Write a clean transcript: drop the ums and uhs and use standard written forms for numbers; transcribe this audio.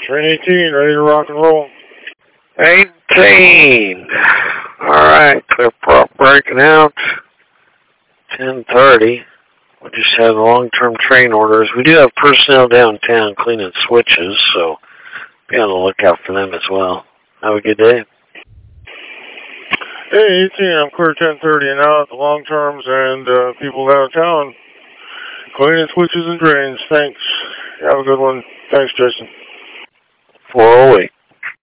Train 18, ready to rock and roll. 18. Alright, clear prop breaking out. 10:30. We just had long-term train orders. We do have personnel downtown cleaning switches, so be on the lookout for them as well. Have a good day. Hey, 18, I'm clear 10:30 and out. The long terms and people downtown cleaning switches and drains. Thanks. Have a good one. Thanks, Jason. 408.